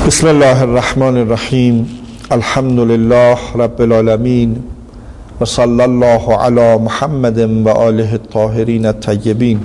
بسم الله الرحمن الرحیم. الحمد لله رب العالمین و صلی الله علی محمد و آله الطاهرین الطیبین.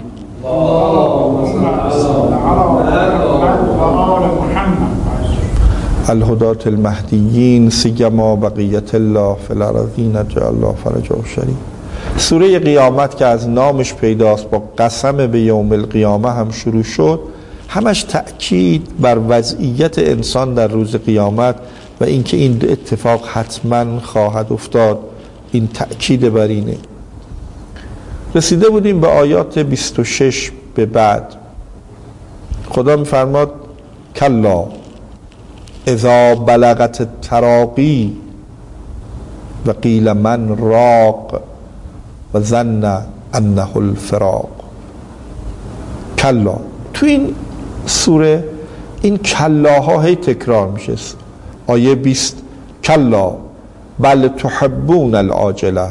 الهداة المهدیین سیما بقیت الله فی الارضین جعل الله فرجه شریف. سوره قیامت که از نامش پیداست، با قسم به یوم القیامه هم شروع شد، همش تأکید بر وضعیت انسان در روز قیامت و اینکه این اتفاق حتما خواهد افتاد. این تأکید بر اینه. رسیده بودیم به آیات 26 به بعد. خدا میفرماد کلا اذا بلغت التراقی و قیل من راق و ظن انه الفراق. کلا، تو این سوره این کلاها هی تکرار میشه. آیه 20 کلا بل تحبون العاجله.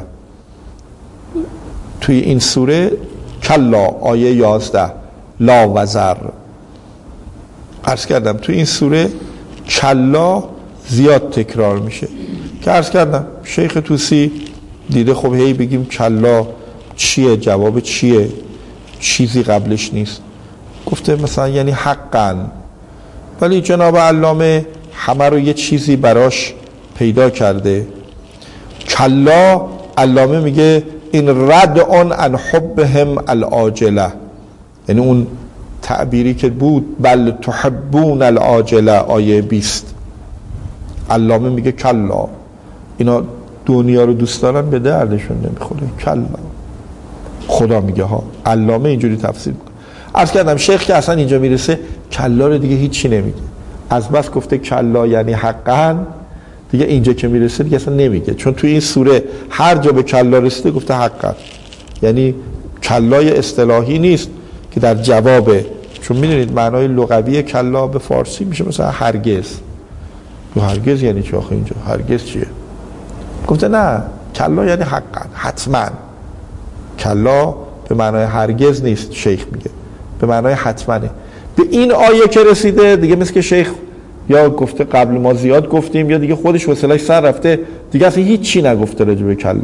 توی این سوره کلا آیه 11 لا وزر. عرض کردم توی این سوره کلا زیاد تکرار میشه که عرض کردم شیخ طوسی دیده خب هی بگیم کلا چیه، جواب چیه، چیزی قبلش نیست. گفته مثلا یعنی حقا، ولی جناب علامه همه رو یه چیزی براش پیدا کرده. کلا علامه میگه این رد عن حبهم العاجله، یعنی اون تعبیری که بود بل تحبون العاجله آیه 20، علامه میگه کلا اینا دنیا رو دوست دارن به دردشون نمیخوره. کلا خدا میگه ها، علامه اینجوری تفسیر میکنه. عرض کردم شیخ که اصلا اینجا میرسه کلا رو دیگه هیچی نمیگه، از بس گفته کلا یعنی حقا، دیگه اینجا که میرسه دیگه اصلا نمیگه، چون توی این سوره هر جا به کلا رسیده گفته حقا. یعنی کلای اصطلاحی نیست که در جوابه، چون میدونید معنای لغوی کلا به فارسی میشه مثلا هرگز. هرگز یعنی چی آخه اینجا؟ هرگز چیه؟ گفته نه، کلا یعنی حقا، حتما. کلا به معنای هرگز نیست، شیخ میگه به معنای حتمانه. به این آیه که رسیده دیگه مثل که شیخ یا گفته قبل ما زیاد گفتیم یا دیگه خودش حوصله‌اش سر رفته، دیگه اصلا هیچی نگفته راجع به کلا.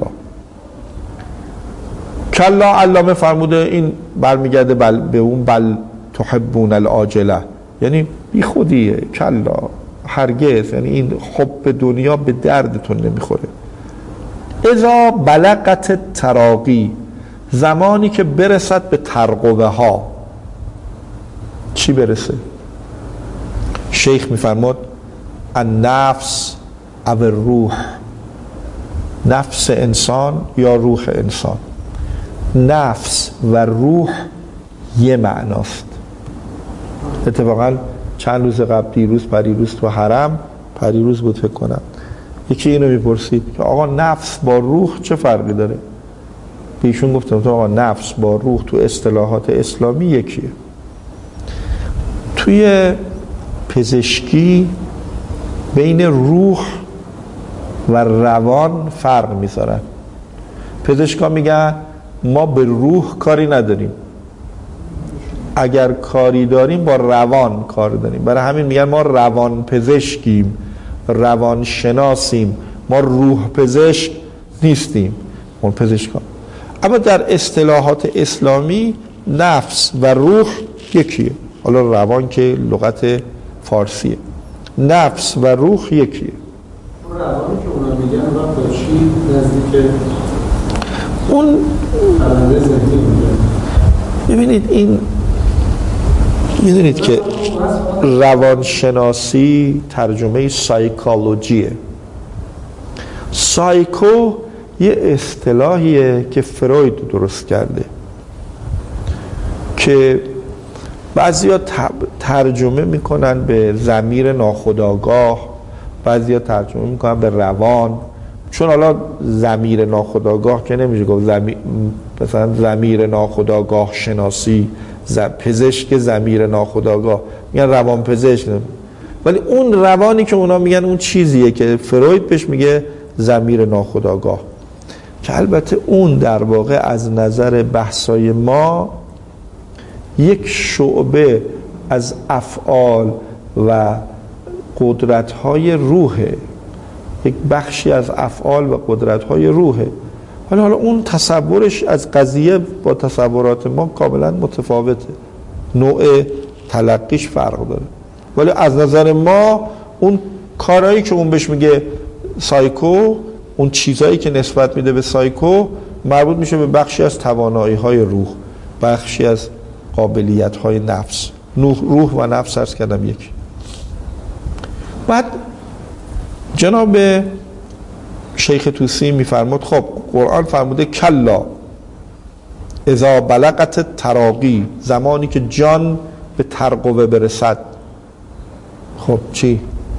کلا علامه فرموده این برمیگرده به اون بل تحبون العاجله، یعنی بی خودیه. کلا هرگز، یعنی این حب دنیا به دردتون نمیخوره. اذا بلغت تراقی، زمانی که برسد به ترقوه ها. چی برسه؟ شیخ میفرماد النفس او الروح، نفس انسان یا روح انسان. نفس و روح یه معناست. اتفاقا چند روز قبل پریروز تو حرم، پریروز بود فکر کنم، یکی اینو میپرسید که آقا نفس با روح چه فرقی داره؟ ایشون گفتم تو آقا نفس با روح تو اصطلاحات اسلامی یکیه. توی پزشکی بین روح و روان فرق میذارن. پزشکا میگن ما به روح کاری نداریم، اگر کاری داریم با روان کار داریم، برای همین میگن ما روان پزشکیم، روان شناسیم، ما روح پزشک نیستیم، ما پزشکا. اما در اصطلاحات اسلامی نفس و روح یکیه. حالا روان که لغت فارسیه، نفس و روح یکیه. روانی که اونا میگن وقت با چی نزدیک اون پرنده ذهنی میگن؟ ببینید این میدونید که روانشناسی ترجمه سایکولوژیه. سایکو یه اصطلاحیه که فروید درست کرده که بعضیا ترجمه میکنن به ضمیر ناخودآگاه، بعضیا ترجمه میکنن به روان، چون حالا ضمیر ناخودآگاه که نمیشه گفت مثلا ضمیر ناخودآگاه شناسی، پزشک ضمیر ناخودآگاه میگن روان پزشک، ولی اون روانی که اونا میگن اون چیزیه که فروید بهش میگه ضمیر ناخودآگاه، که البته اون در واقع از نظر بحثای ما یک شعبه از افعال و قدرت‌های روحه، یک بخشی از افعال و قدرت‌های روحه. حالا اون تصورش از قضیه با تصورات ما کاملا متفاوته، نوع تلقیش فرق داره، ولی از نظر ما اون کارهایی که اون بهش میگه سایکو، اون چیزهایی که نسبت میده به سایکو مربوط میشه به بخشی از توانایی‌های روح، بخشی از قابلیت‌های نفس. روح و نفس عرض کردم یک. بعد جناب شیخ طوسی میفرمود خب قرآن فرموده کلا اذا بلغت تراقی، زمانی که جان به ترقوه برسد. خب چی؟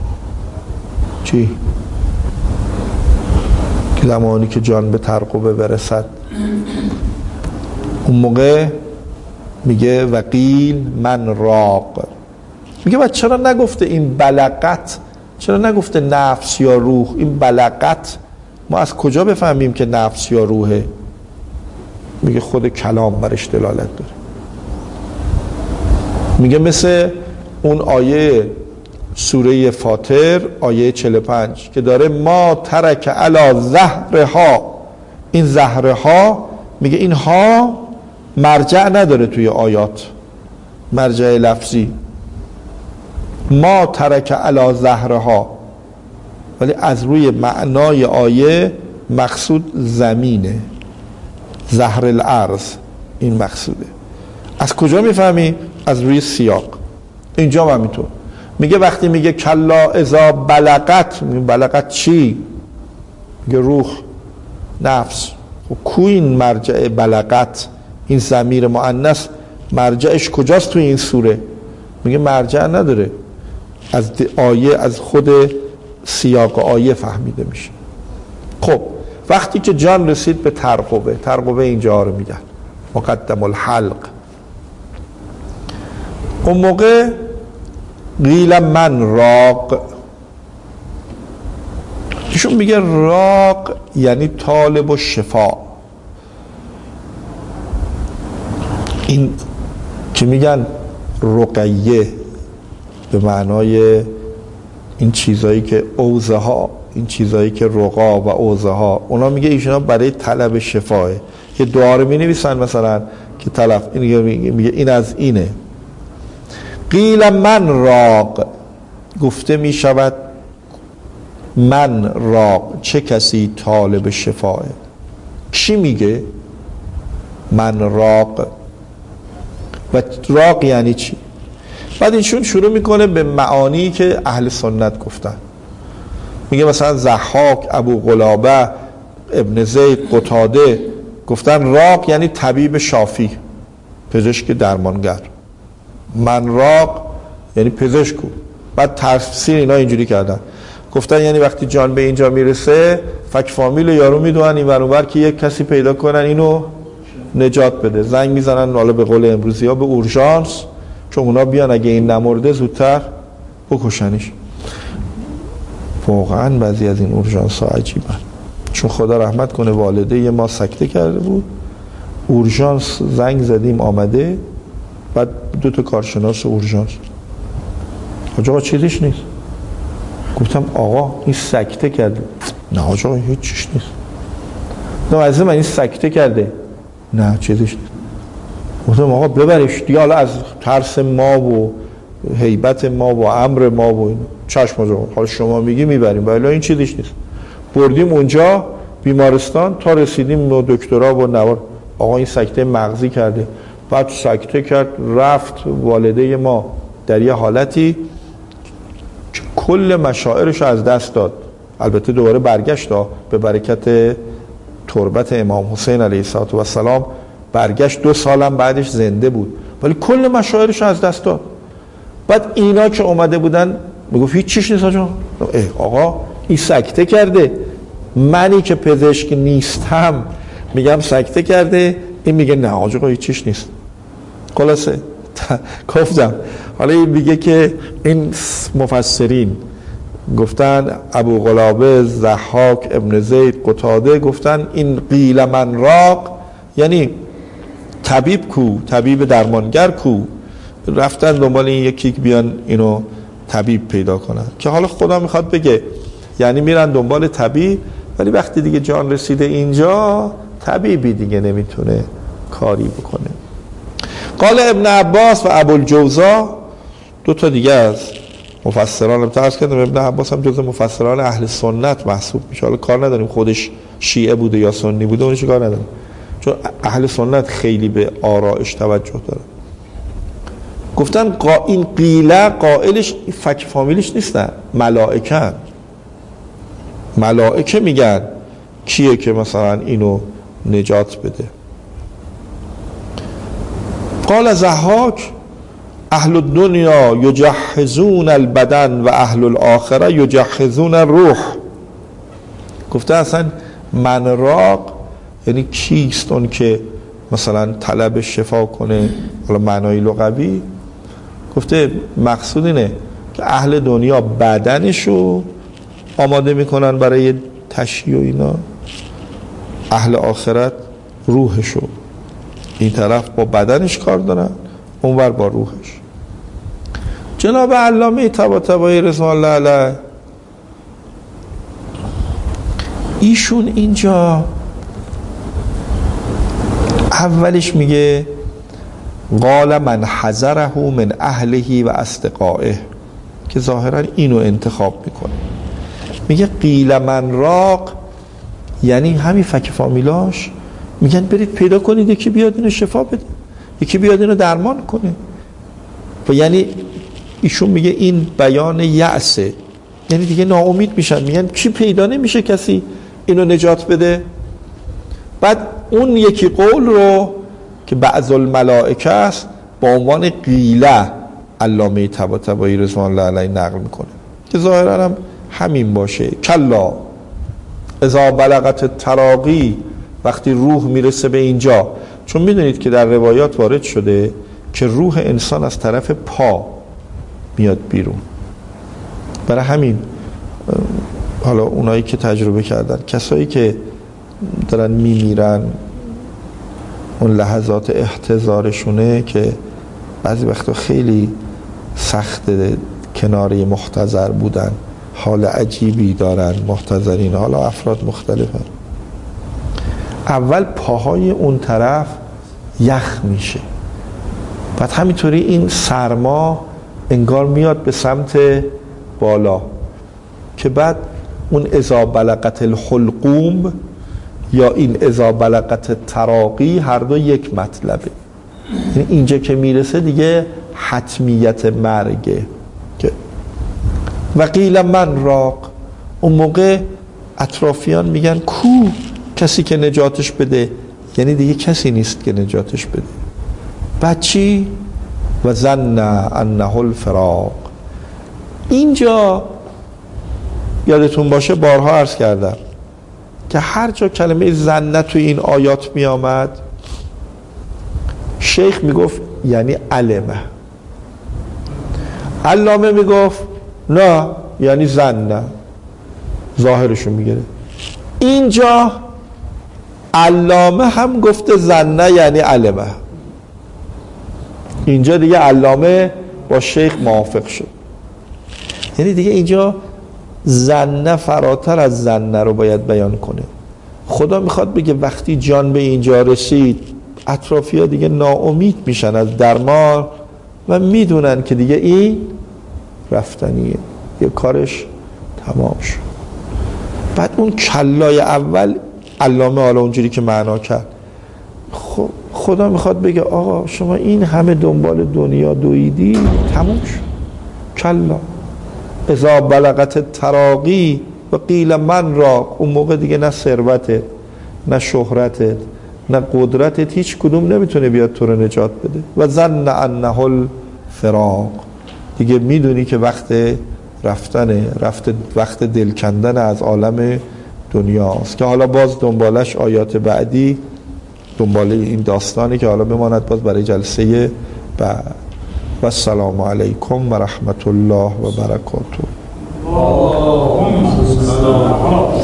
زمانی که جان به ترقوه برسد، اون موقع میگه وقیل من راق. میگه بعد چرا نگفته این بلغت، چرا نگفته نفس یا روح؟ این بلغت ما از کجا بفهمیم که نفس یا روحه؟ میگه خود کلام برش دلالت داره. میگه مثل اون آیه سوره فاطر آیه 45 که داره ما ترک علی زهرها، این زهرها میگه این ها مرجع نداره توی آیات، مرجع لفظی، ما ترک علی زهرها، ولی از روی معنای آیه مقصود زمینه، زهر الارض این مقصوده. از کجا میفهمی؟ از روی سیاق. اینجا هم همینطور میگه وقتی میگه کلا اذا بلغت، بلغت چی؟ میگه روح، نفس. خب کو این مرجع بلغت؟ این ضمیر مؤنث مرجعش کجاست توی این سوره؟ میگه مرجع نداره، از آیه، از خود سیاق آیه فهمیده میشه. خب وقتی که جان رسید به ترقوه، ترقوه اینجا رو میگن مقدم الحلق، اون موقع قیل من راق. ایشون میگه راق یعنی طالب و شفا. این که میگن رقیه به معنای این چیزایی که اوزه ها، این چیزایی که رقا و اوزه ها، اونا میگه ایشونا برای طلب شفاه. یه دعا رو مینویسن مثلا که طلب، میگه این از اینه. قیل من راق، گفته میشود من راق، چه کسی طالب شفاه؟ کی میگه من راق؟ و راق یعنی چی؟ بعد ایشون شروع میکنه به معانی که اهل سنت گفتن. میگه مثلا ضحاک، ابو قلابه، ابن زید، قتاده گفتن راق یعنی طبیب شافی، پزشک درمانگر. من راق یعنی پزشکو. بعد تفسیر اینا اینجوری کردن، گفتن یعنی وقتی جان به اینجا میرسه فک فامیل یارو میدونن این ور اون ور که یک کسی پیدا کنن اینو نجات بده، زنگ میزنن حالا به قول امروزی ها به اورژانس، چون اونا بیان اگه این نمرده زودتر بکشنش. واقعا بعضی از این اورژانس ها عجیبن، چون خدا رحمت کنه والده ما سکته کرده بود، اورژانس زنگ زدیم آمده، بعد 2 کارشناس اورژانس، آقا چیزیش نیست. گفتم آقا این سکته کرده. نه آقا هیچ چیز نیست. نه عزیز من این سکته کرده. نه چیزیش نیست. گفتم آقا ببرش دیگه، حالا از ترس ما و هیبت ما و امر ما و چشم آقا، حالا شما میگی میبریم، ولی این چیزیش نیست. بردیم اونجا بیمارستان تا رسیدیم به دکترا و نوار، آقا این سکته مغزی کرده. بعد سکته کرد، رفت والده ما در یه حالتی که کل مشاعرش از دست داد. البته دوباره برگشت به برکت تربت امام حسین علیه السلام، برگشت 2 سالم بعدش زنده بود، ولی کل مشاعرش از دست داد. بعد اینا که اومده بودن میگفت هیچ چیش نیست آقا این سکته کرده، منی که پزشک نیستم میگم سکته کرده، این میگه نه آقا هیچ چیش نیست. خلاصه گفتم حالا این میگه که این مفسرین گفتن ابو قلابه، ضحاک، ابن زید، قتاده گفتن این قیل من راق یعنی طبیب کو، طبیب درمانگر کو، رفتن دنبال این یکی بیان اینو طبیب پیدا کنن، که حالا خدا میخواد بگه یعنی میرن دنبال طبیب، ولی وقتی دیگه جان رسیده اینجا طبیبی دیگه نمیتونه کاری بکنه. قال ابن عباس و ابوالجوزا، دو تا دیگه از مفسران رو عرض کردم، ابن عباس هم جزء مفسران اهل سنت محسوب میشه. حالا کار نداریم خودش شیعه بوده یا سنی بوده، اونش کار نداریم، چون اهل سنت خیلی به آرائش توجه داره. گفتن این قیله قائلش فک فامیلش نیستن، ملائکه میگن کیه که مثلا اینو نجات بده. قال ضحاک اهل الدنیا یجهزون البدن و اهل الاخره یجهزون الروح. گفته اصلا من راق یعنی کیست اون که مثلا طلب شفا کنه، حالا معنای لغوی. گفته مقصود اینه که اهل دنیا بدنشو آماده میکنن برای تشییع و اینا، اهل آخرت روحشو. این طرف با بدنش کار دارن، اونور با روحش. جناب علامه طباطبایی رضوان الله علیه ایشون اینجا اولش میگه قال من حذره من اهله و اصدقائه، که ظاهرا اینو انتخاب میکنه. میگه قیل من راق یعنی همین فک فامیلاش میگن برید پیدا کنید یکی بیاد اینو شفا بده، یکی بیاد اینو درمان کنه. و یعنی ایشون میگه این بیان یأسه، یعنی دیگه ناامید میشن، میگن کی پیدا نمیشه کسی اینو نجات بده. بعد اون یکی قول رو که بعض الملائکه است با عنوان قیله علامه طباطبایی رضوان الله علیه نقل میکنه که ظاهرا هم همین باشه. کلا اذا بلغت التراقی، وقتی روح میرسه به اینجا، چون میدونید که در روایات وارد شده که روح انسان از طرف پا میاد بیرون. برای همین حالا اونایی که تجربه کردن، کسایی که دارن میمیرن، اون لحظات احتضارشونه که بعضی وقتا خیلی سخت کناری محتضر بودن، حال عجیبی دارن محتضرین، حالا افراد مختلفن. اول پاهای اون طرف یخ میشه، بعد همینطوری این سرما انگار میاد به سمت بالا، که بعد اون اذا بلغت الحلقوم یا این اذا بلغت التراقی هر دو یک مطلبه. یعنی اینجا که میرسه دیگه حتمیت مرگه. و قیل من راق، اون موقع اطرافیان میگن کو کسی که نجاتش بده، یعنی دیگه کسی نیست که نجاتش بده. بعد چی؟ و ظن انه الفراق. اینجا یادتون باشه بارها عرض کردم که هر جا کلمه ظن تو این آیات می آمد، شیخ میگفت یعنی علمه، علامه میگفت نه یعنی ظن، ظاهرشو میگیره. اینجا علامه هم گفته ظن یعنی علمه، اینجا دیگه علامه با شیخ موافق شد. یعنی دیگه اینجا ظن فراتر از ظن رو باید بیان کنه. خدا میخواد بگه وقتی جان به اینجا رسید، اطرافی ها دیگه ناامید میشن از درمان و میدونن که دیگه این رفتنیه، یه کارش تمام شد. بعد اون کلای اول علامه حالا اونجوری که معنا کرد، خدا میخواد بگه آقا شما این همه دنبال دنیا دویدی، تموم شد. کلا اذا بلغت التراقی و قیل من راق، اون موقع دیگه نه ثروتت، نه شهرتت، نه قدرتت، هیچ کدوم نمیتونه بیاد تو رو نجات بده. و ظن انه الفراق، دیگه میدونی که وقت رفتنه، وقت دل کندن از عالم دنیاست، که حالا باز دنبالش آیات بعدی، دنبال این داستانی که حالا بماند باز برای جلسه بعد. و السلام علیکم و رحمت الله و برکاته.